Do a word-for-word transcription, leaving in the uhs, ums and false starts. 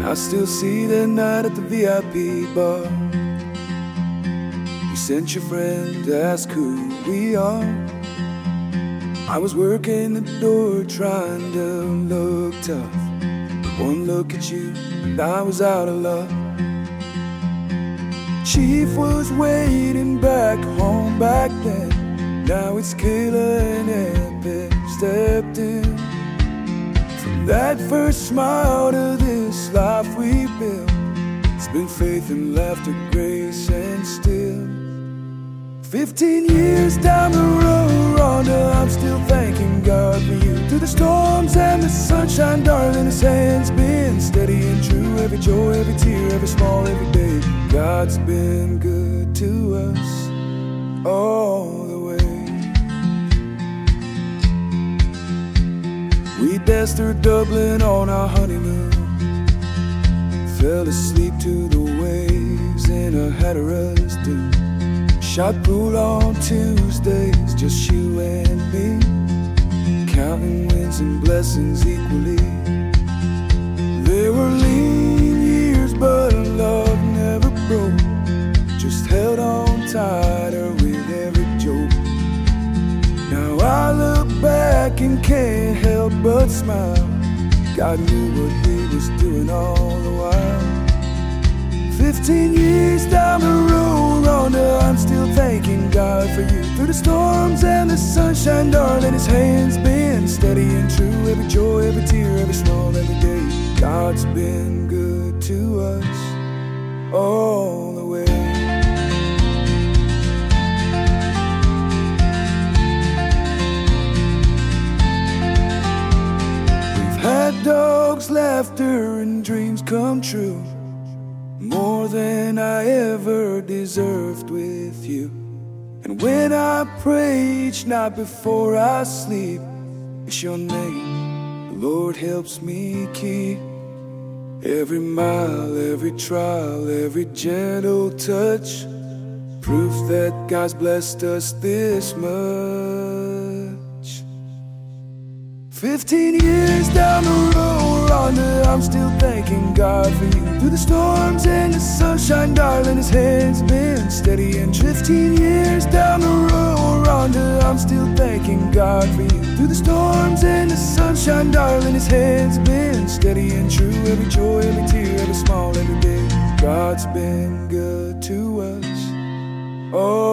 I still see that night at the V I P bar. You sent your friend to ask who we are. I was working the door trying to look tough. One look at you and I was out of luck. Chief was waiting back home back then. Now it's Kayla and Epic stepped in. From that first smile to this life we built, it's been faith and laughter, grace and still. Fifteen years down the road, Rhonda, I'm still thanking God for you. Through the storms and the sunshine, darling, His hand's been steady and true. Every joy, every tear, every small, every day, God's been good to us all the way. We dashed through Dublin on our honeymoon, fell asleep to the waves in a Hatteras dune. Shot pool on Tuesdays, just you and me, counting wins and blessings equally. There were lean years, but love never broke. Just held on tighter with every joke. Now I look back and can't help but smile. God knew what He was doing all the while. Fifteen years down the road, Rhonda, I'm still thanking God for you. Through the storms and the sunshine, darling, His hand's been steady and true. Every joy, every tear, every small, every day, God's been good to us all the way. We've had dogs, laughter, and dreams come true, more than I ever deserved with you. And when I pray each night before I sleep, it's your name the Lord helps me keep. Every mile, every trial, every gentle touch, proof that God's blessed us this much. Fifteen years down the road, Rhonda, I'm still thanking God for you. Through the storms and the sunshine, darling, His hand's been steady. And fifteen years down the road, Rhonda, I'm still thanking God for you. Through the storms and the sunshine, darling, His hand's been steady and true. Every joy, every tear, every small, every day, God's been good to us. Oh.